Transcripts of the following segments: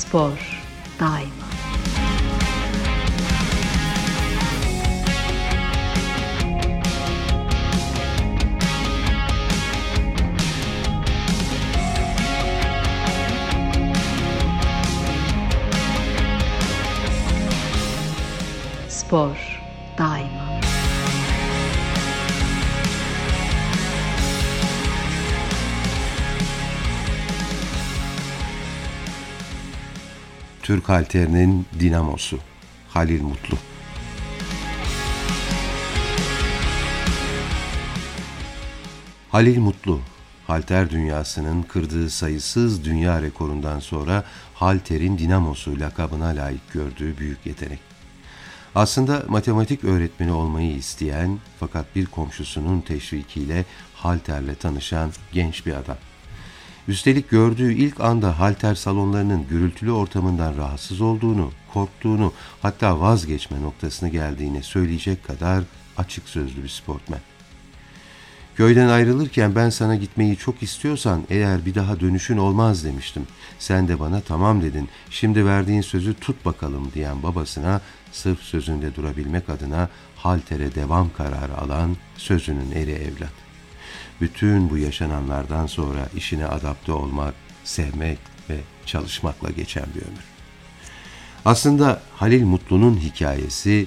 Spor daima. Spor daima. Türk halterinin dinamosu Halil Mutlu. Halil Mutlu, halter dünyasının kırdığı sayısız dünya rekorundan sonra halterin dinamosu lakabına layık gördüğü büyük yetenek. Aslında matematik öğretmeni olmayı isteyen fakat bir komşusunun teşvikiyle halterle tanışan genç bir adam. Üstelik gördüğü ilk anda halter salonlarının gürültülü ortamından rahatsız olduğunu, korktuğunu, hatta vazgeçme noktasına geldiğini söyleyecek kadar açık sözlü bir sportmen. Köyden ayrılırken ben sana gitmeyi çok istiyorsan eğer bir daha dönüşün olmaz demiştim. Sen de bana tamam dedin, şimdi verdiğin sözü tut bakalım diyen babasına sırf sözünde durabilmek adına haltere devam kararı alan sözünün eri evlat. Bütün bu yaşananlardan sonra işine adapte olmak, sevmek ve çalışmakla geçen bir ömür. Aslında Halil Mutlu'nun hikayesi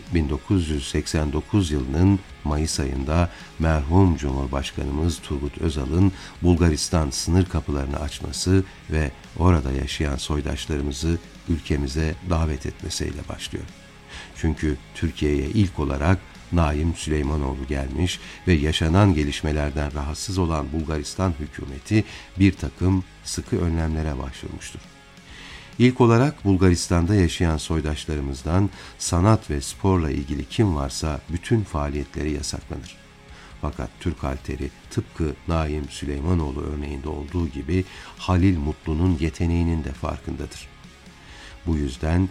1989 yılının Mayıs ayında merhum Cumhurbaşkanımız Turgut Özal'ın Bulgaristan sınır kapılarını açması ve orada yaşayan soydaşlarımızı ülkemize davet etmesiyle başlıyor. Çünkü Türkiye'ye ilk olarak Naim Süleymanoğlu gelmiş ve yaşanan gelişmelerden rahatsız olan Bulgaristan hükümeti bir takım sıkı önlemlere başvurmuştur. İlk olarak Bulgaristan'da yaşayan soydaşlarımızdan sanat ve sporla ilgili kim varsa bütün faaliyetleri yasaklanır. Fakat Türk halteri tıpkı Naim Süleymanoğlu örneğinde olduğu gibi Halil Mutlu'nun yeteneğinin de farkındadır. Bu yüzden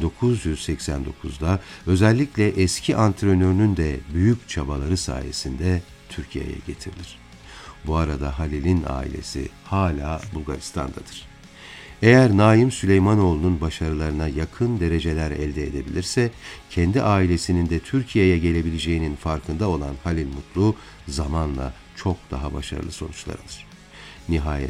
1989'da özellikle eski antrenörünün de büyük çabaları sayesinde Türkiye'ye getirilir. Bu arada Halil'in ailesi hala Bulgaristan'dadır. Eğer Naim Süleymanoğlu'nun başarılarına yakın dereceler elde edebilirse, kendi ailesinin de Türkiye'ye gelebileceğinin farkında olan Halil Mutlu zamanla çok daha başarılı sonuçlar alır. Nihayet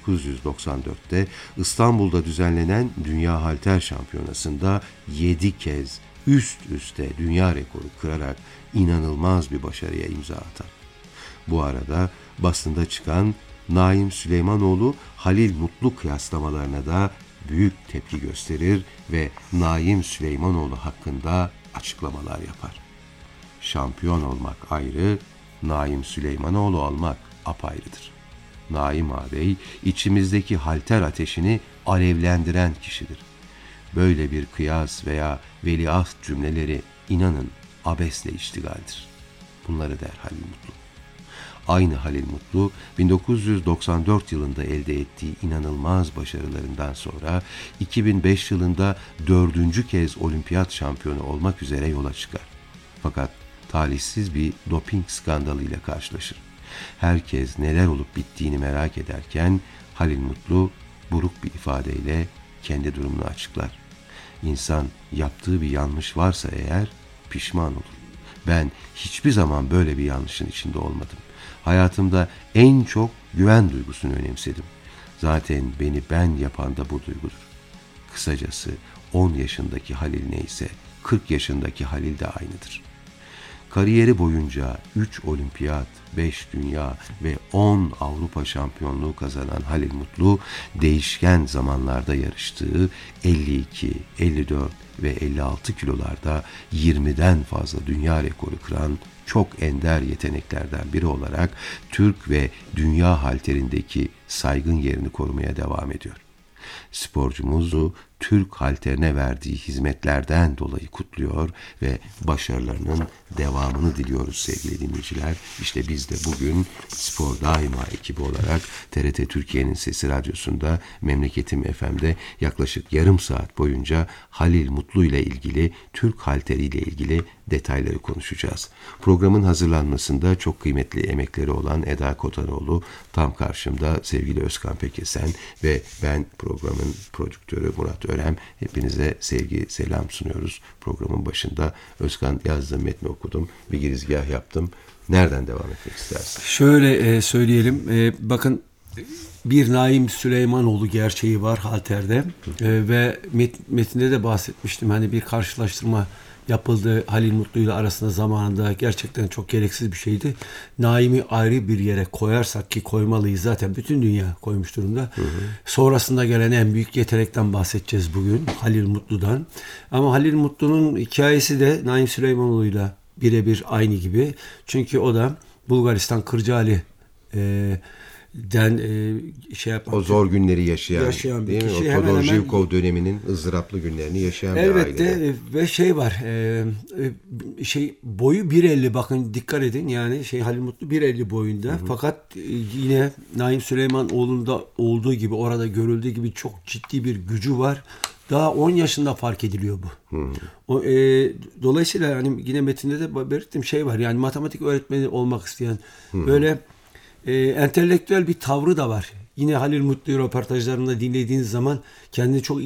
1994'te İstanbul'da düzenlenen Dünya Halter Şampiyonası'nda 7 kez üst üste dünya rekoru kırarak inanılmaz bir başarıya imza atar. Bu arada basında çıkan Naim Süleymanoğlu Halil Mutlu kıyaslamalarına da büyük tepki gösterir ve Naim Süleymanoğlu hakkında açıklamalar yapar. Şampiyon olmak ayrı, Naim Süleymanoğlu olmak apayrıdır. Naim ağabey içimizdeki halter ateşini alevlendiren kişidir. Böyle bir kıyas veya veliaht cümleleri inanın abesle iştigaldir. Bunları der Halil Mutlu. Aynı Halil Mutlu 1994 yılında elde ettiği inanılmaz başarılarından sonra 2005 yılında 4. kez olimpiyat şampiyonu olmak üzere yola çıkar. Fakat talihsiz bir doping skandalıyla karşılaşır. Herkes neler olup bittiğini merak ederken Halil Mutlu buruk bir ifadeyle kendi durumunu açıklar. İnsan yaptığı bir yanlış varsa eğer pişman olur. Ben hiçbir zaman böyle bir yanlışın içinde olmadım. Hayatımda en çok güven duygusunu önemsedim. Zaten beni ben yapan da bu duygudur. Kısacası 10 yaşındaki Halil neyse 40 yaşındaki Halil de aynıdır. Kariyeri boyunca 3 olimpiyat, 5 dünya ve 10 Avrupa şampiyonluğu kazanan Halil Mutlu, değişken zamanlarda yarıştığı 52, 54 ve 56 kilolarda 20'den fazla dünya rekoru kıran çok ender yeteneklerden biri olarak Türk ve dünya halterindeki saygın yerini korumaya devam ediyor. Sporcumuzu Türk halterine verdiği hizmetlerden dolayı kutluyor ve başarılarının devamını diliyoruz sevgili dinleyiciler. İşte biz de bugün Spor Daima ekibi olarak TRT Türkiye'nin Sesi Radyosu'nda Memleketim FM'de yaklaşık yarım saat boyunca Halil Mutlu ile ilgili, Türk halteri ile ilgili detayları konuşacağız. Programın hazırlanmasında çok kıymetli emekleri olan Eda Kotanoğlu, tam karşımda sevgili Özkan Pekesen ve ben programın prodüktörü Murat Görem. Hepinize sevgi, selam sunuyoruz. Programın başında Özkan yazdığı metni okudum. Bir girizgah yaptım. Nereden devam etmek istersin? Şöyle söyleyelim. Bakın, bir Naim Süleymanoğlu gerçeği var halterde. Ve metinde de bahsetmiştim. Hani bir karşılaştırma yapıldı Halil Mutlu ile arasında zamanında, gerçekten çok gereksiz bir şeydi. Naim'i ayrı bir yere koyarsak, ki koymalıyız, zaten bütün dünya koymuş durumda. Sonrasında gelen en büyük yetenekten bahsedeceğiz bugün, Halil Mutlu'dan. Ama Halil Mutlu'nun hikayesi de Naim Süleymanoğlu'yla birebir aynı gibi. Çünkü o da Bulgaristan Kırcaali o zor günleri yaşayan değil mi? Kişi, O Todor hemen Zhivkov döneminin ızdıraplı günlerini yaşayan bir aile. Elbette. Ve şey var, boyu 1.50, bakın dikkat edin, yani Halil Mutlu 1.50 boyunda. Fakat yine Naim Süleymanoğlu'nda olduğu gibi, orada görüldüğü gibi çok ciddi bir gücü var. Daha 10 yaşında fark ediliyor bu. Dolayısıyla hani yine metinde de belirttiğim var, yani matematik öğretmeni olmak isteyen, böyle entelektüel bir tavrı da var. Yine Halil Mutlu'yu röportajlarında dinlediğiniz zaman kendini çok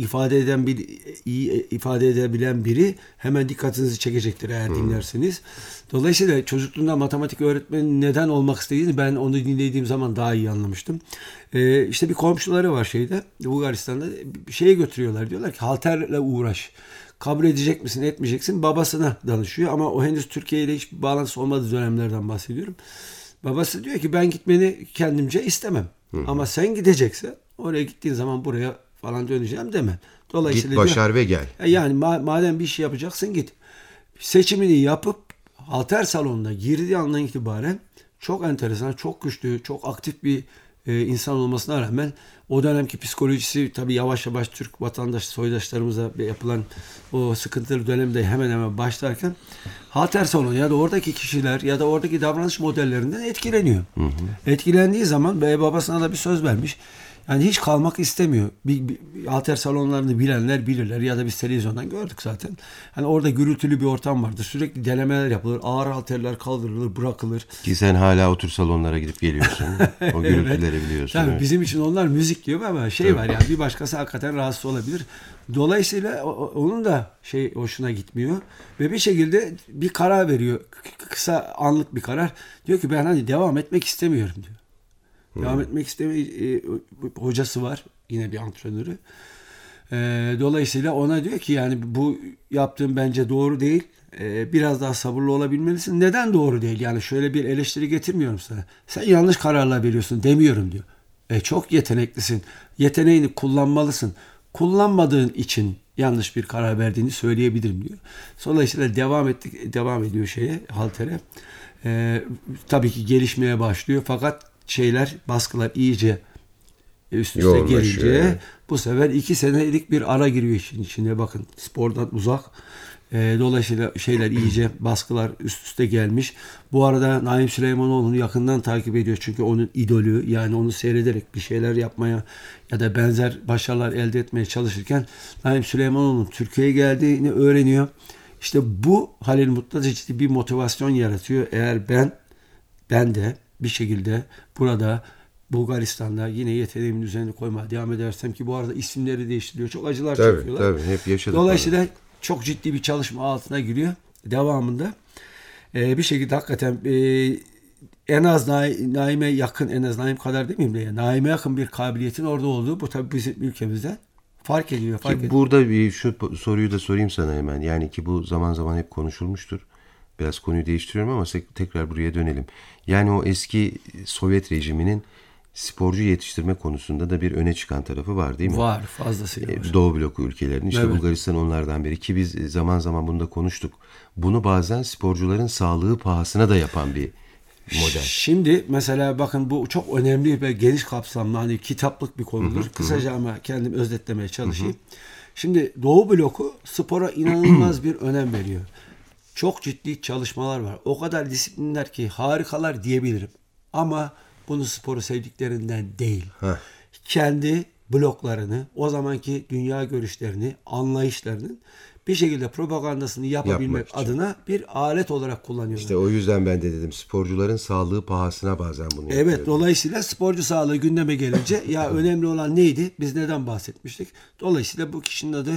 iyi ifade edebilen biri, hemen dikkatinizi çekecektir eğer dinlerseniz. Dolayısıyla çocukluğunda matematik öğretmeni neden olmak istediğini ben onu dinlediğim zaman daha iyi anlamıştım. İşte bir komşuları var Bulgaristan'da, götürüyorlar, diyorlar ki halterle uğraş. Kabul edecek misin, etmeyeceksin? Babasına danışıyor, ama o henüz Türkiye ile hiçbir bağlantısı olmadığı dönemlerden bahsediyorum. Babası diyor ki ben gitmeni kendimce istemem. Ama sen gideceksen, oraya gittiğin zaman buraya falan döneceğim deme. Dolayısıyla git, başar ve gel. Yani madem bir şey yapacaksın, git. Seçimini yapıp halter salonuna girdiği andan itibaren çok enteresan, çok güçlü, çok aktif bir insan olmasına rağmen o dönemki psikolojisi tabii yavaş yavaş Türk soydaşlarımıza yapılan o sıkıntılı dönemde hemen hemen başlarken halter salonu ya da oradaki kişiler ya da oradaki davranış modellerinden etkileniyor. Etkilendiği zaman babasına da bir söz vermiş. Yani hiç kalmak istemiyor. Bir halter salonlarını bilenler bilirler, ya da biz televizyondan gördük zaten. Hani orada gürültülü bir ortam vardır. Sürekli denemeler yapılır. Ağır halterler kaldırılır, bırakılır. Ki sen hala o tür salonlara gidip geliyorsun. O gürültüleri biliyorsun. Tabii bizim için onlar müzik diyor, ama var yani, bir başkası hakikaten rahatsız olabilir. Dolayısıyla onun da hoşuna gitmiyor. Ve bir şekilde bir karar veriyor. Kısa, anlık bir karar. Diyor ki ben devam etmek istemiyorum diyor. Devam etmek istemiyor. Hocası var, yine bir antrenörü. Dolayısıyla ona diyor ki yani bu yaptığın bence doğru değil. Biraz daha sabırlı olabilmelisin. Neden doğru değil? Yani şöyle bir eleştiri getirmiyorum sana. Sen yanlış kararlar veriyorsun demiyorum diyor. Çok yeteneklisin. Yeteneğini kullanmalısın. Kullanmadığın için yanlış bir karar verdiğini söyleyebilirim diyor. Dolayısıyla devam ediyor haltere. Tabii ki gelişmeye başlıyor, fakat baskılar iyice üst üste gelince bu sefer 2 senelik bir ara giriyor işin içine. Bakın, spordan uzak. Dolayısıyla iyice, baskılar üst üste gelmiş. Bu arada Naim Süleymanoğlu'nu yakından takip ediyor. Çünkü onun idolü, yani onu seyrederek bir şeyler yapmaya ya da benzer başarılar elde etmeye çalışırken Naim Süleymanoğlu'nun Türkiye'ye geldiğini öğreniyor. İşte bu Halil Mutlu'da ciddi bir motivasyon yaratıyor. Eğer ben de bir şekilde burada Bulgaristan'da yine yeteneğimin üzerine koymaya devam edersem, ki bu arada isimleri değiştiriyor. Çok acılar çekiyorlar. Tabii, hep yaşadık. Dolayısıyla çok ciddi bir çalışma altına giriyor. Devamında bir şekilde hakikaten en az Naim'e yakın, en az Naim kadar demeyeyim de, Naim'e yakın bir kabiliyetin orada olduğu, bu tabii bizim ülkemizde fark ediyor. Burada şu soruyu da sorayım sana hemen. Yani ki bu zaman zaman hep konuşulmuştur. Biraz konuyu değiştiriyorum ama tekrar buraya dönelim. Yani o eski Sovyet rejiminin sporcu yetiştirme konusunda da bir öne çıkan tarafı var değil mi? Var, fazlasıyla var. Doğu bloku ülkelerinin, işte evet. Bulgaristan onlardan biri, ki biz zaman zaman bunu da konuştuk. Bunu bazen sporcuların sağlığı pahasına da yapan bir model. Şimdi mesela bakın, bu çok önemli ve geniş kapsamlı, kitaplık bir konudur. Kısaca ama kendim özetlemeye çalışayım. Şimdi Doğu bloku spora inanılmaz bir önem veriyor. Çok ciddi çalışmalar var. O kadar disiplinler ki harikalar diyebilirim. Ama bunu sporu sevdiklerinden değil. Kendi bloklarını, o zamanki dünya görüşlerini, anlayışlarının bir şekilde propagandasını yapabilmek Yapmak için. adına bir alet olarak kullanıyorlar. İşte o yüzden ben de dedim sporcuların sağlığı pahasına bazen bunu Evet, yapıyorlar. dolayısıyla sporcu sağlığı gündeme gelince ya önemli olan neydi? Biz neden bahsetmiştik? Dolayısıyla bu kişinin adı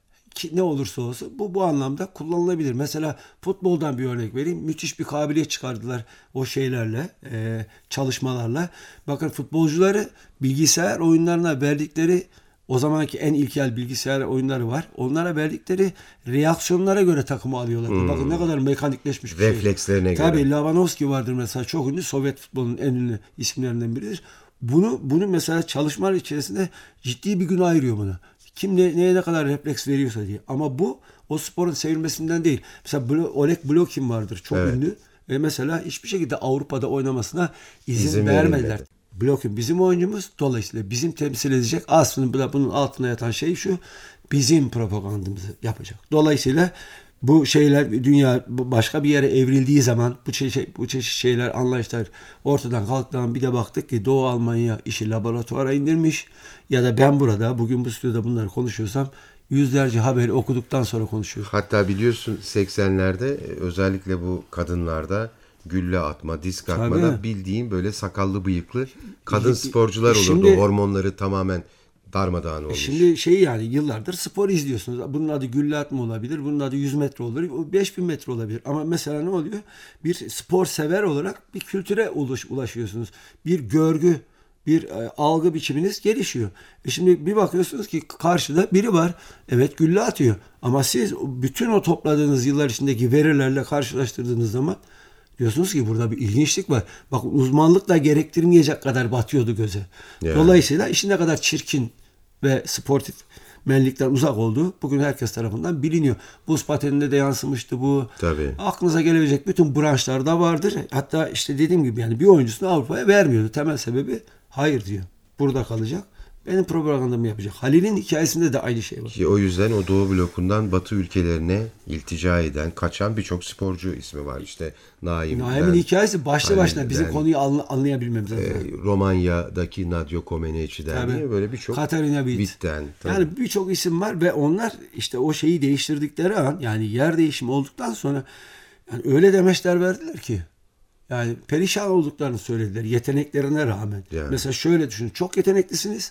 ne olursa olsun bu anlamda kullanılabilir. Mesela futboldan bir örnek vereyim. Müthiş bir kabiliyet çıkardılar o şeylerle, çalışmalarla. Bakın futbolcuları bilgisayar oyunlarına verdikleri o zamanki en ilkel bilgisayar oyunları var. Onlara verdikleri reaksiyonlara göre takımı alıyorlar. Bakın ne kadar mekanikleşmiş bir şey. Reflekslerine göre. Tabii Lewandowski vardır mesela, çok ünlü Sovyet futbolunun en ünlü isimlerinden biridir. Bunu mesela çalışmalar içerisinde ciddi bir gün ayırıyor buna. Kim neye ne kadar refleks veriyorsa diye. Ama bu o sporun sevilmesinden değil. Mesela Oleg Blokin vardır, çok ünlü. Ve mesela hiçbir şekilde Avrupa'da oynamasına izin vermediler. verilmedi. Blokin bizim oyuncumuz. Dolayısıyla bizim temsil edecek. Aslında bunun altında yatan şey şu: bizim propagandamızı yapacak. Dolayısıyla bu şeyler dünya başka bir yere evrildiği zaman bu çeşit şeyler, anlayışlar ortadan kalktığı, bir de baktık ki Doğu Almanya işi laboratuvara indirmiş, ya da ben burada bugün bu stüdyoda bunları konuşuyorsam yüzlerce haberi okuduktan sonra konuşuyorum. Hatta biliyorsun 80'lerde özellikle bu kadınlarda gülle atma, disk atmada Tabii. bildiğin böyle sakallı bıyıklı kadın sporcular olurdu. Şimdi- Hormonları tamamen darmadağın olmuş. Şimdi yani yıllardır spor izliyorsunuz. Bunun adı gülle atma olabilir. Bunun adı 100 metre olabilir. 5000 metre olabilir. Ama mesela ne oluyor? Bir spor sever olarak bir kültüre ulaşıyorsunuz. Bir görgü, bir algı biçiminiz gelişiyor. Şimdi bir bakıyorsunuz ki karşıda biri var. Evet, gülle atıyor. Ama siz bütün o topladığınız yıllar içindeki verilerle karşılaştırdığınız zaman diyorsunuz ki burada bir ilginçlik var. Bak, uzmanlık da gerektirmeyecek kadar batıyordu göze. Yani. Dolayısıyla işin ne kadar çirkin ve sportif menlikten uzak olduğu bugün herkes tarafından biliniyor. Buz pateninde de yansımıştı bu. Tabii. Aklınıza gelebilecek bütün branşlarda vardır. Hatta işte dediğim gibi yani bir oyuncusunu Avrupa'ya vermiyordu. Temel sebebi hayır diyor. Burada kalacak. Benim propagandamı yapacak. Halil'in hikayesinde de aynı şey var. Ki o yüzden o Doğu blokundan Batı ülkelerine iltica eden, kaçan birçok sporcu ismi var. İşte Naim'in hikayesi başlı başına bizim Halil'den, konuyu anlayabilmemiz lazım. Romanya'daki Nadia Comaneci'den Tabii. diye böyle birçok Katarina Witt. Witt'ten. Tabii. Yani birçok isim var ve onlar işte o şeyi değiştirdikleri an, yani yer değişimi olduktan sonra yani öyle demeçler verdiler ki yani perişan olduklarını söylediler yeteneklerine rağmen. Yani. Mesela şöyle düşünün, çok yeteneklisiniz.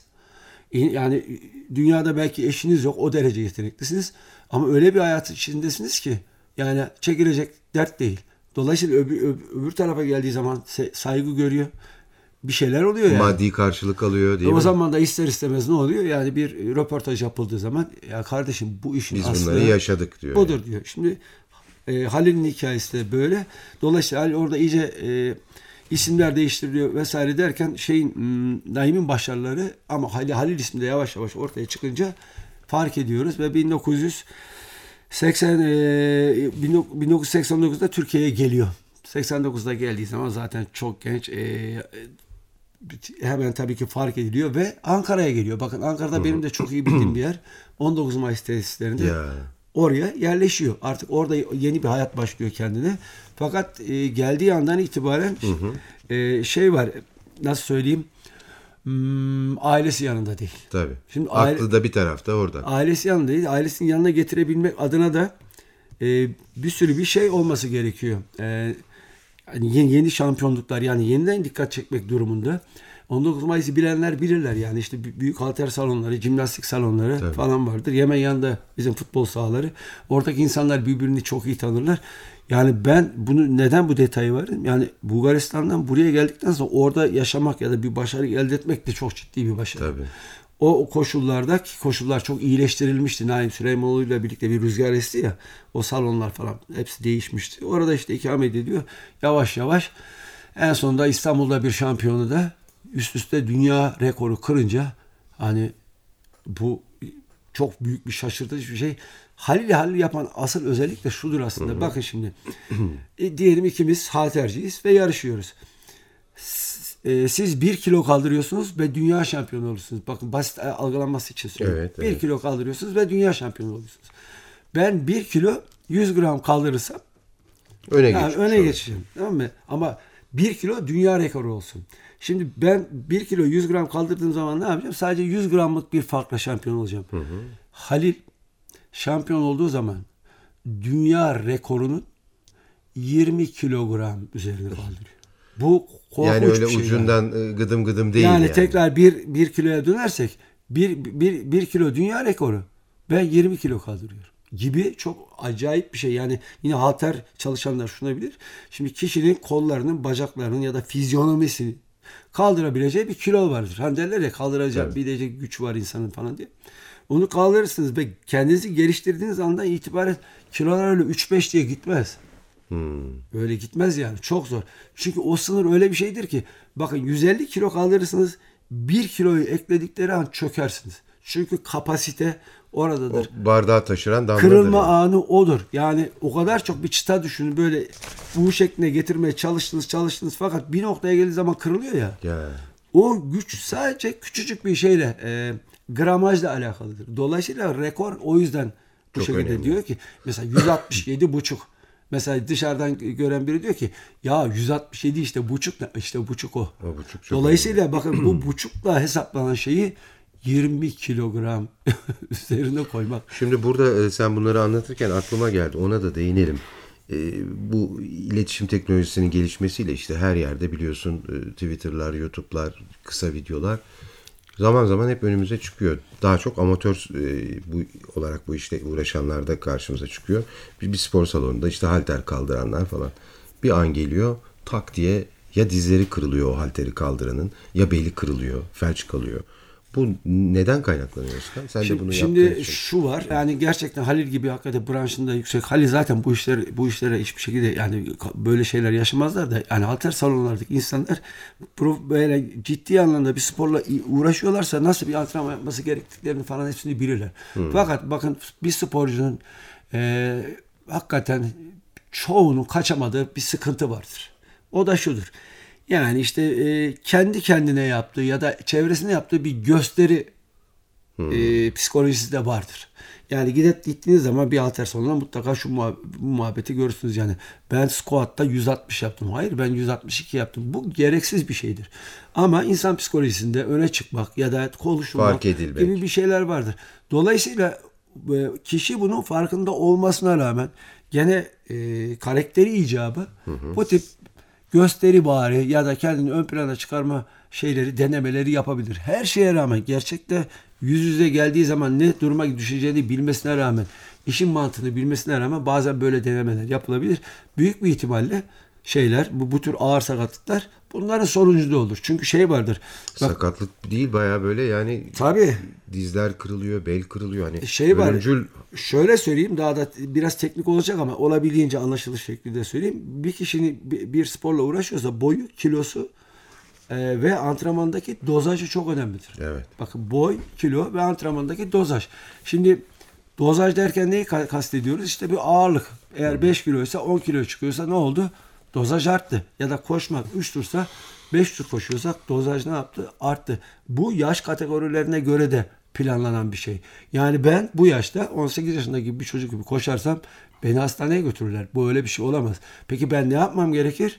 Yani dünyada belki eşiniz yok, o derece yeteneklisiniz. Ama öyle bir hayat içindesiniz ki yani çekilecek dert değil. Dolayısıyla öbür tarafa geldiği zaman saygı görüyor. Bir şeyler oluyor yani. Maddi karşılık alıyor değil mi? O zaman da ister istemez ne oluyor? Yani bir röportaj yapıldığı zaman ya kardeşim bu işin Biz aslı bunları yaşadık diyor. budur diyor. Şimdi Halil'in hikayesi de böyle. Dolayısıyla Halil orada iyice isimler değiştiriliyor vesaire derken Naim'in başarıları ama Halil ismi de yavaş yavaş ortaya çıkınca fark ediyoruz ve 1989'da Türkiye'ye geliyor. 89'da geldiği zaman zaten çok genç, hemen tabii ki fark ediliyor ve Ankara'ya geliyor. Bakın Ankara'da benim de çok iyi bildiğim bir yer. 19 Mayıs tesislerinde. Ya. Oraya yerleşiyor. Artık orada yeni bir hayat başlıyor kendine. Fakat geldiği andan itibaren şey var, nasıl söyleyeyim, ailesi yanında değil. Tabii. Şimdi aklı da bir tarafta orada. Ailesi yanında değil. Ailesinin yanına getirebilmek adına da bir sürü bir şey olması gerekiyor. Yani yeni şampiyonluklar, yani yeniden dikkat çekmek durumunda. 19 Mayıs'ı bilenler bilirler yani işte büyük halter salonları, jimnastik salonları Tabii. falan vardır. Hemen yanında bizim futbol sahaları. Oradaki insanlar birbirini çok iyi tanırlar. Yani ben neden bu detayı verdim? Yani Bulgaristan'dan buraya geldikten sonra orada yaşamak ya da bir başarı elde etmek de çok ciddi bir başarı. Tabii. O koşullardaki koşullar çok iyileştirilmişti. Naim Süleymanoğlu ile birlikte bir rüzgar esti ya. O salonlar falan hepsi değişmişti. Orada işte ikamet ediyor. Yavaş yavaş en sonunda İstanbul'da bir şampiyonu da üst üste dünya rekoru kırınca hani bu çok büyük bir şaşırtıcı bir şey. Halil yapan asıl özellik de şudur aslında. Bakın şimdi diyelim ikimiz halterciyiz ve yarışıyoruz. Siz 1 kilo kaldırıyorsunuz ve dünya şampiyonu olursunuz. Bakın basit algılanması için söylüyorum. Evet, 1 kilo kaldırıyorsunuz ve dünya şampiyonu olursunuz. Ben 1 kilo 100 gram kaldırırsam öne geçeceğim. Tamam mı? Ama 1 kilo dünya rekoru olsun. Şimdi ben 1 kilo 100 gram kaldırdığım zaman ne yapacağım? Sadece 100 gramlık bir farkla şampiyon olacağım. Halil şampiyon olduğu zaman dünya rekorunun 20 kilogram üzerine kaldırıyor. Bu korkunç Yani öyle bir şey ucundan gıdım gıdım değil yani. Tekrar bir kiloya dönersek bir kilo dünya rekoru. Ben 20 kilo kaldırıyorum gibi çok acayip bir şey. Yani yine halter çalışanlar şuna bilir. Şimdi kişinin kollarının, bacaklarının ya da fizyonomisini kaldırabileceği bir kilo vardır. Hani derler ya kaldıracak bilecek güç var insanın falan diye. Onu kaldırırsınız ve kendinizi geliştirdiğiniz andan itibaren kilolar öyle 3-5 diye gitmez. Öyle gitmez yani. Çok zor. Çünkü o sınır öyle bir şeydir ki bakın 150 kilo kaldırırsınız 1 kiloyu ekledikleri an çökersiniz. Çünkü kapasite oradadır. O bardağı taşıran damladır. Kırılma anı odur. Yani o kadar çok bir çıta düşünün böyle U şekline getirmeye çalıştınız fakat bir noktaya geldiği zaman kırılıyor ya. O güç sadece küçücük bir şeyle gramajla alakalıdır. Dolayısıyla rekor o yüzden bu çok şekilde önemli. Diyor ki mesela 167,5. Mesela dışarıdan gören biri diyor ki ya 167 işte buçuk işte buçuk o. O buçuk çok Dolayısıyla önemli. Bakın bu buçukla hesaplanan şeyi 20 kilogram üzerine koymak. Şimdi burada sen bunları anlatırken aklıma geldi. Ona da değinelim. Bu iletişim teknolojisinin gelişmesiyle işte her yerde biliyorsun Twitter'lar, YouTube'lar, kısa videolar zaman zaman hep önümüze çıkıyor. Daha çok amatör olarak bu işle uğraşanlar da karşımıza çıkıyor. Bir spor salonunda işte halter kaldıranlar falan. Bir an geliyor tak diye ya dizleri kırılıyor o halteri kaldıranın ya beli kırılıyor, felç kalıyor. Bu neden kaynaklanıyor Özkan? Sen de bunu şimdi yaptığın için. şu var. Yani gerçekten Halil gibi hakikaten branşında yüksek. Halil zaten bu işlere hiçbir şekilde yani böyle şeyler yaşamazlar da yani halter salonlardaki insanlar böyle ciddi anlamda bir sporla uğraşıyorlarsa nasıl bir antrenman yapması gerektiklerini falan hepsini bilirler. Fakat bakın bir sporcunun hakikaten çoğunun kaçamadığı bir sıkıntı vardır. O da şudur. Yani işte kendi kendine yaptığı ya da çevresine yaptığı bir gösteri psikolojisi de vardır. Yani gittiğiniz zaman bir halter salonuna mutlaka bu muhabbeti görürsünüz. Yani ben squat'ta 160 yaptım. Hayır ben 162 yaptım. Bu gereksiz bir şeydir. Ama insan psikolojisinde öne çıkmak ya da konuşulmak gibi bir şeyler vardır. Dolayısıyla kişi bunun farkında olmasına rağmen gene karakteri icabı bu tip gösteri bari ya da kendini ön plana çıkarma denemeleri yapabilir. Her şeye rağmen gerçekte yüz yüze geldiği zaman ne duruma düşeceğini bilmesine rağmen, işin mantığını bilmesine rağmen bazen böyle denemeler yapılabilir. Büyük bir ihtimalle bu tür ağır sakatlıklar bunların sonucunda olur. Çünkü vardır. Bak, sakatlık değil bayağı böyle yani tabii dizler kırılıyor, bel kırılıyor hani ölümcül. Şöyle söyleyeyim daha da biraz teknik olacak ama olabildiğince anlaşılır şekilde söyleyeyim. Bir kişinin bir sporla uğraşıyorsa boyu, kilosu ve antrenmandaki dozajı çok önemlidir. Evet. Bakın boy, kilo ve antrenmandaki dozaj. Şimdi dozaj derken neyi kastediyoruz? İşte bir ağırlık. Eğer 5 kiloysa 10 kilo çıkıyorsa ne oldu? Dozaj arttı. Ya da koşmak 3 tursa 5 tur koşuyorsak dozaj ne yaptı? Arttı. Bu yaş kategorilerine göre de planlanan bir şey. Yani ben bu yaşta 18 yaşındaki bir çocuk gibi koşarsam beni hastaneye götürürler. Bu öyle bir şey olamaz. Peki ben ne yapmam gerekir?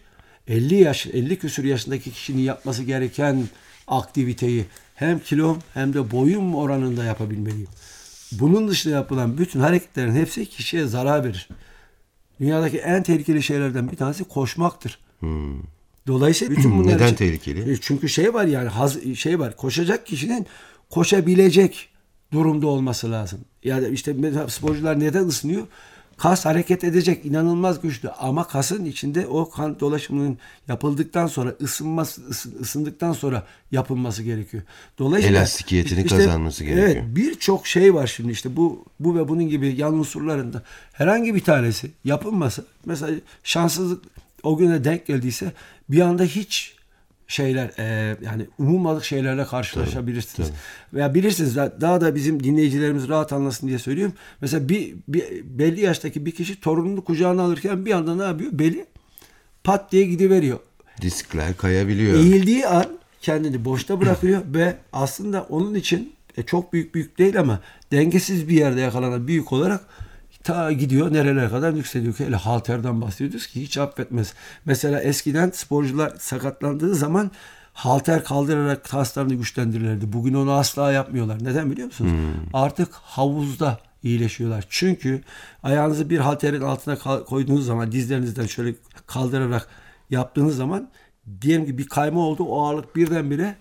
50 küsur yaşındaki kişinin yapması gereken aktiviteyi hem kilom hem de boyum oranında yapabilmeliyim. Bunun dışında yapılan bütün hareketlerin hepsi kişiye zarar verir. Dünyadaki en tehlikeli şeylerden bir tanesi koşmaktır. Dolayısıyla bütün bunlar neden tehlikeli? Çünkü var yani var. Koşacak kişinin koşabilecek durumda olması lazım. Yani işte sporcular neden ısınıyor? Kas hareket edecek, inanılmaz güçlü ama kasın içinde o kan dolaşımının yapıldıktan sonra ısındıktan sonra yapılması gerekiyor. Dolayısıyla elastikiyetini kazanması gerekiyor. Evet, birçok var şimdi işte bu ve bunun gibi yan unsurlarında herhangi bir tanesi yapılmasa mesela şanssızlık o güne denk geldiyse bir anda hiç yani umulmadık şeylerle karşılaşabilirsiniz. Tabii. Veya bilirsiniz daha da bizim dinleyicilerimiz rahat anlasın diye söylüyorum. Mesela bir belli yaştaki bir kişi torununu kucağına alırken bir anda ne yapıyor? Beli pat diye gidiveriyor. Diskler kayabiliyor. Eğildiği an kendini boşta bırakıyor ve aslında onun için çok büyük değil ama dengesiz bir yerde yakalanan büyük olarak ta gidiyor nerelere kadar yükseliyor ki hele halterden bahsediyoruz ki hiç affetmez. Mesela eskiden sporcular sakatlandığı zaman halter kaldırarak kaslarını güçlendirirlerdi. Bugün onu asla yapmıyorlar. Neden biliyor musunuz? Artık havuzda iyileşiyorlar. Çünkü ayağınızı bir halterin altına koyduğunuz zaman dizlerinizden şöyle kaldırarak yaptığınız zaman diyelim ki bir kayma oldu, o ağırlık birdenbire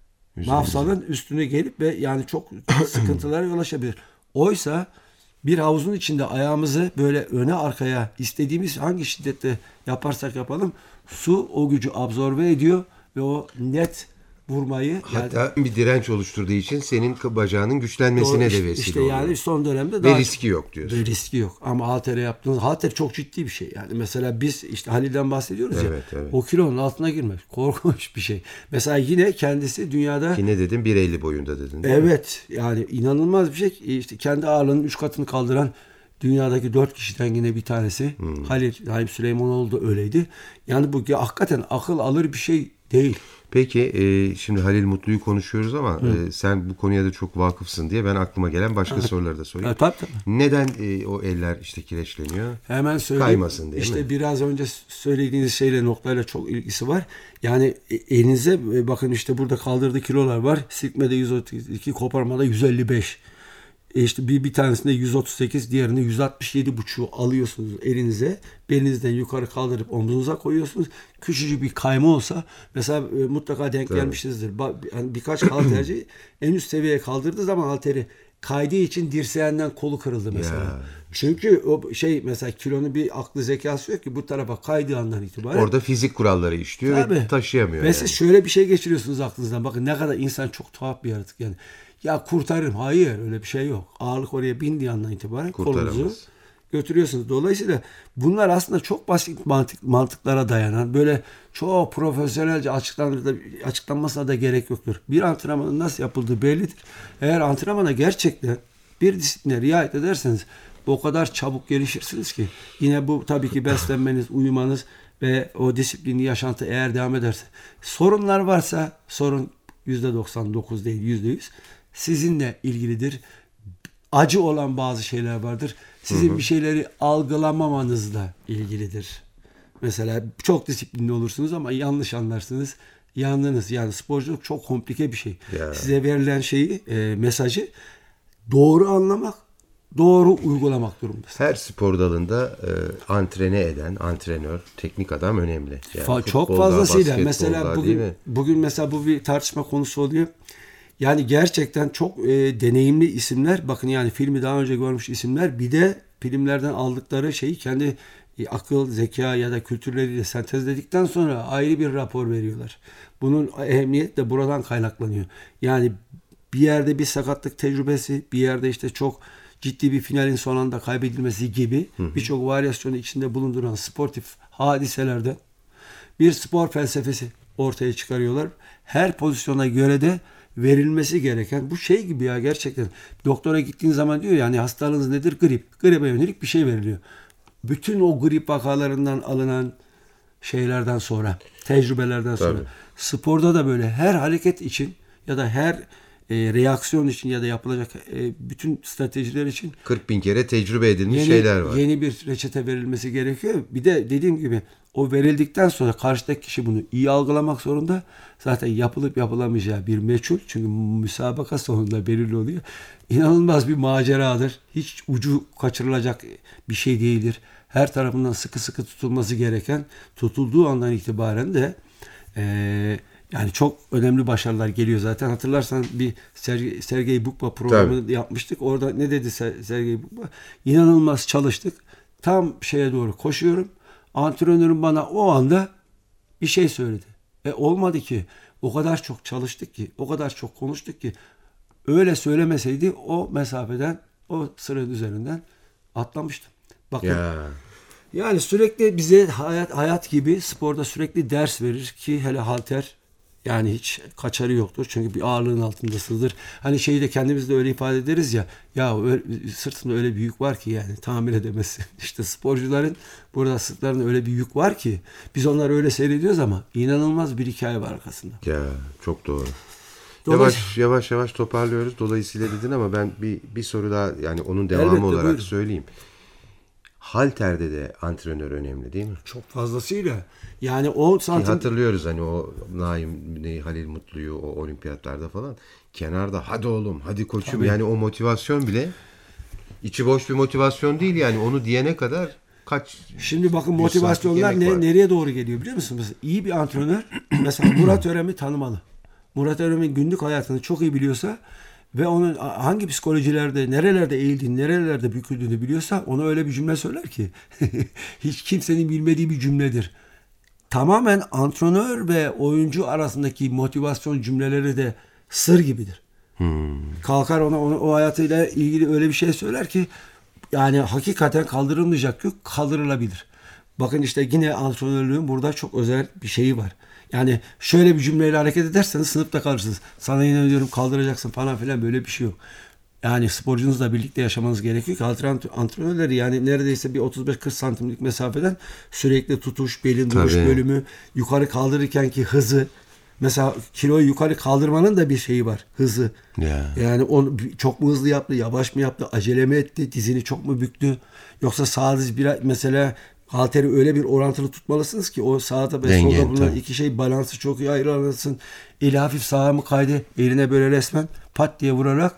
mafsalın üstüne gelip ve yani çok sıkıntılara yol açabilir. Oysa bir havuzun içinde ayağımızı böyle öne arkaya istediğimiz hangi şiddette yaparsak yapalım su o gücü absorbe ediyor ve o net vurmayı hatta bir direnç oluşturduğu için senin bacağının güçlenmesine de vesile işte oluyor. yani son dönemde ve riski yok diyorsun. Ve riski yok. Ama haltere yaptığınız halter çok ciddi bir şey. Yani mesela biz işte Halil'den bahsediyoruz evet, ya. Evet. O kilonun altına girmek korkunç bir şey. Mesela yine kendisi dünyada yine dedim 1.50 boyunda dedin. Evet. Yani inanılmaz bir şey. İşte kendi ağırlığının 3 katını kaldıran dünyadaki 4 kişiden yine bir tanesi. Halil Naim Süleymanoğlu da öyleydi. Yani bu hakikaten akıl alır bir şey değil. Peki şimdi Halil Mutlu'yu konuşuyoruz ama sen bu konuya da çok vakıfsın diye ben aklıma gelen başka soruları da sorayım. Tabii. Neden o eller işte kireçleniyor? Hemen söyleyeyim. Kaymasın diye İşte mi? biraz önce söylediğiniz şeyle noktayla çok ilgisi var. Yani elinize bakın işte burada kaldırdığı kilolar var. Silkmede 132, koparmada 155. İşte bir tanesinde 138, diğerinde 167,5'u alıyorsunuz elinize. Belinizden yukarı kaldırıp omzunuza koyuyorsunuz. Küçücük bir kayma olsa mesela mutlaka denk gelmişizdir. Yani birkaç halterci en üst seviyeye kaldırdığı zaman halteri kaydığı için dirseğinden kolu kırıldı mesela. Ya. Çünkü o mesela kilonun bir aklı zekası yok ki bu tarafa kaydığı andan itibaren. Orada fizik kuralları işliyor ve taşıyamıyor. Ve siz şöyle bir şey geçiriyorsunuz aklınızdan. Bakın ne kadar insan çok tuhaf bir yaratık yani. Ya kurtarırım. Hayır, öyle bir şey yok. Ağırlık oraya bindiği andan itibaren kolunuzu götürüyorsunuz. Dolayısıyla bunlar aslında çok basit mantıklara dayanan, böyle çok profesyonelce açıklanmasına da gerek yoktur. Bir antrenmanın nasıl yapıldığı bellidir. Eğer antrenmana gerçekten bir disipline riayet ederseniz o kadar çabuk gelişirsiniz ki. Yine bu tabii ki beslenmeniz, uyumanız ve o disiplinli yaşantı eğer devam ederse. Sorunlar varsa sorun %99 değil, %100 sizinle ilgilidir. Acı olan bazı şeyler vardır. Sizin bir şeyleri algılamamanızla ilgilidir. Mesela çok disiplinli olursunuz ama yanlış anlarsınız. Yandınız. Yani sporculuk çok komplike bir şey. Ya. Size verilen şeyi, mesajı doğru anlamak, doğru uygulamak durumundasınız. Her spor dalında antrene eden antrenör, teknik adam önemli. Yani çok fazlasıyla. Mesela bugün mesela bu bir tartışma konusu oluyor. Yani gerçekten çok deneyimli isimler, bakın yani filmi daha önce görmüş isimler, bir de filmlerden aldıkları şeyi kendi akıl, zeka ya da kültürleriyle sentezledikten sonra ayrı bir rapor veriyorlar. Bunun ehemmiyeti de buradan kaynaklanıyor. Yani bir yerde bir sakatlık tecrübesi, bir yerde işte çok ciddi bir finalin son anda kaybedilmesi gibi birçok varyasyonu içinde bulunduran sportif hadiselerde bir spor felsefesi ortaya çıkarıyorlar. Her pozisyona göre de verilmesi gereken bu şey gibi ya gerçekten. Doktora gittiğin zaman diyor yani hastalığınız nedir? Grip. Gribe yönelik bir şey veriliyor. Bütün o grip vakalarından alınan şeylerden sonra, tecrübelerden sonra. Sporda da böyle her hareket için ya da her reaksiyon için ya da yapılacak bütün stratejiler için 40.000 kere tecrübe edilmiş şeyler var. Yeni bir reçete verilmesi gerekiyor. Bir de dediğim gibi o verildikten sonra karşıdaki kişi bunu iyi algılamak zorunda. Zaten yapılıp yapılamayacağı bir meçhul. Çünkü müsabaka sonunda belirli oluyor. İnanılmaz bir maceradır. Hiç ucu kaçırılacak bir şey değildir. Her tarafından sıkı sıkı tutulması gereken, tutulduğu andan itibaren de yani çok önemli başarılar geliyor zaten. Hatırlarsan bir Sergey Bukba programını yapmıştık. Orada ne dedi Sergey Bukba? İnanılmaz çalıştık. Tam şeye doğru koşuyorum. Antrenörüm bana o anda bir şey söyledi. Olmadı ki. O kadar çok çalıştık ki, o kadar çok konuştuk ki öyle söylemeseydi o mesafeden, o sıranın üzerinden atlamıştım. Bakın. Yani sürekli bize hayat gibi sporda sürekli ders verir ki hele halter yani hiç kaçarı yoktur. Çünkü bir ağırlığın altındasınızdır. Hani şeyi de kendimiz de öyle ifade ederiz ya sırtında öyle bir yük var ki yani tahmin edemezsin. İşte sporcuların burada sırtlarında öyle bir yük var ki biz onları öyle seyrediyoruz ama inanılmaz bir hikaye var arkasında. Ya çok doğru. Yavaş toparlıyoruz. Dolayısıyla dedin ama ben bir soru daha yani onun devamı elbette, olarak buyurun. söyleyeyim. Halter'de de antrenör önemli değil mi? Çok fazlasıyla. Yani o santim... Ki hatırlıyoruz hani o Halil Mutlu'yu o olimpiyatlarda falan. Kenarda hadi oğlum, hadi koçum. Tabii. Yani o motivasyon bile içi boş bir motivasyon değil yani, onu diyene kadar kaç... Şimdi bakın 100 motivasyonlar saatlik emek var. nereye doğru geliyor biliyor musun? Mesela iyi bir antrenör mesela Murat Örem'i tanımalı. Murat Örem'in günlük hayatını çok iyi biliyorsa ve onun hangi psikolojilerde, nerelerde eğildiğini, nerelerde büküldüğünü biliyorsa ona öyle bir cümle söyler ki hiç kimsenin bilmediği bir cümledir. Tamamen antrenör ve oyuncu arasındaki motivasyon cümleleri de sır gibidir. Kalkar ona o hayatıyla ilgili öyle bir şey söyler ki yani hakikaten kaldırılmayacak yük kaldırılabilir. Bakın işte yine antrenörlüğün burada çok özel bir şeyi var. Yani şöyle bir cümleyle hareket ederseniz sınıfta kalırsınız. Sana yine diyorum kaldıracaksın falan filan, böyle bir şey yok. Yani sporcunuzla birlikte yaşamanız gerekiyor ki antrenörleri yani neredeyse bir 35-40 santimlik mesafeden sürekli tutuş, belin duruş bölümü, yukarı kaldırırken ki hızı. Mesela kiloyu yukarı kaldırmanın da bir şeyi var. Hızı. Yani onu çok mu hızlı yaptı, yavaş mı yaptı, acele mi etti, dizini çok mu büktü? Yoksa sağ diz mesela halteri öyle bir orantılı tutmalısınız ki o sağda ve solda bulunan iki şey balansı çok iyi ayarlansın. Eli hafif sağa mı kaydı? Eline böyle resmen pat diye vurarak.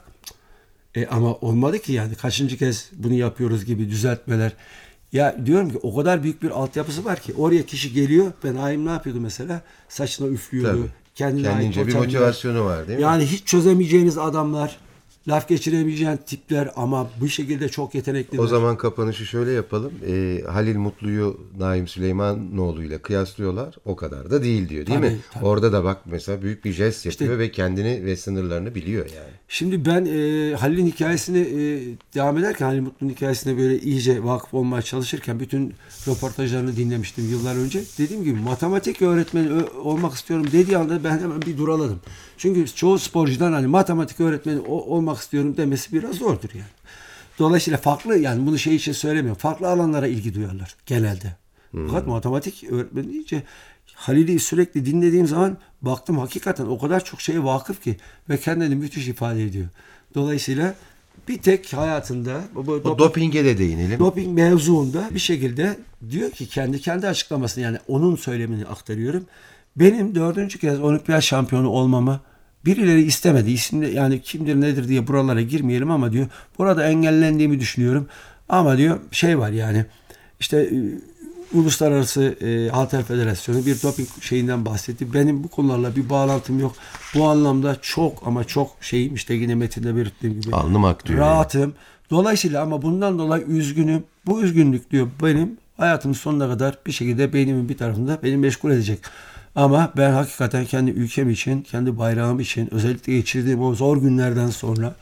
Ama olmadı ki yani. Kaçıncı kez bunu yapıyoruz gibi düzeltmeler. Ya diyorum ki o kadar büyük bir altyapısı var ki oraya kişi geliyor. Ben Naim ne yapıyordu mesela? Saçına üflüyordu. Kendince bir motivasyonu var değil mi? Yani hiç çözemeyeceğiniz adamlar, laf geçiremeyeceğin tipler ama bu şekilde çok yetenekliler. O zaman kapanışı şöyle yapalım. Halil Mutlu'yu Naim Süleymanoğlu ile kıyaslıyorlar. O kadar da değil diyor, değil mi? Tabii. Orada da bak mesela büyük bir jest yapıyor ve kendini ve sınırlarını biliyor yani. Şimdi ben Halil'in hikayesini devam ederken, Halil Mutlu'nun hikayesine böyle iyice vakıf olmaya çalışırken bütün röportajlarını dinlemiştim yıllar önce. Dediğim gibi matematik öğretmeni olmak istiyorum dediği anda ben hemen bir duraladım. Çünkü çoğu sporcudan hani matematik öğretmeni olmak istiyorum demesi biraz zordur yani. Dolayısıyla farklı, yani bunu şey için söylemiyorum. Farklı alanlara ilgi duyarlar genelde. Fakat matematik öğretmeni deyince Halil'i sürekli dinlediğim zaman baktım hakikaten o kadar çok şeye vakıf ki ve kendini müthiş ifade ediyor. Dolayısıyla bir tek hayatında dopinge de değinelim. Doping mevzuunda bir şekilde diyor ki kendi açıklamasını, yani onun söylemini aktarıyorum. Benim 4. kez olimpiyat şampiyonu olmamı birileri istemedi. İsimli, yani kimdir nedir diye buralara girmeyelim ama diyor burada engellendiğimi düşünüyorum. Ama diyor şey var yani işte Uluslararası Halter Federasyonu bir doping şeyinden bahsetti. Benim bu konularla bir bağlantım yok. Bu anlamda çok ama çok şeyim, işte yine metinde belirttiğim gibi. Alnım ak diyor. Rahatım. Dolayısıyla ama bundan dolayı üzgünüm. Bu üzgünlük diyor benim hayatımın sonuna kadar bir şekilde beynimin bir tarafında beni meşgul edecek. Ama ben hakikaten kendi ülkem için, kendi bayrağım için, özellikle geçirdiğim o zor günlerden sonra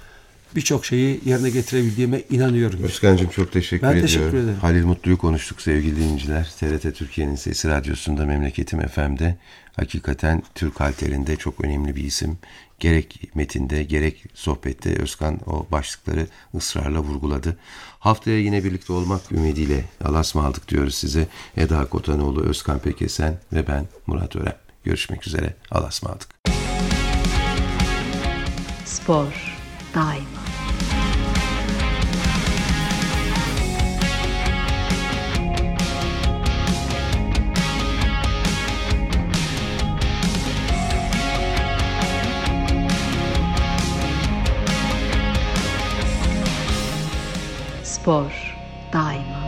birçok şeyi yerine getirebildiğime inanıyorum. Özkan'cığım çok teşekkür ediyorum. Ben teşekkür ederim. Halil Mutlu'yu konuştuk sevgili dinleyiciler. TRT Türkiye'nin Sesi Radyosu'nda, Memleketim FM'de hakikaten Türk halterinde çok önemli bir isim. Gerek metinde gerek sohbette Özkan o başlıkları ısrarla vurguladı. Haftaya yine birlikte olmak ümidiyle alasmadık diyoruz size. Eda Kotanoğlu, Özkan Pekesen ve ben Murat Örem. Görüşmek üzere. Alasmadık. Spor daima. Spor daima.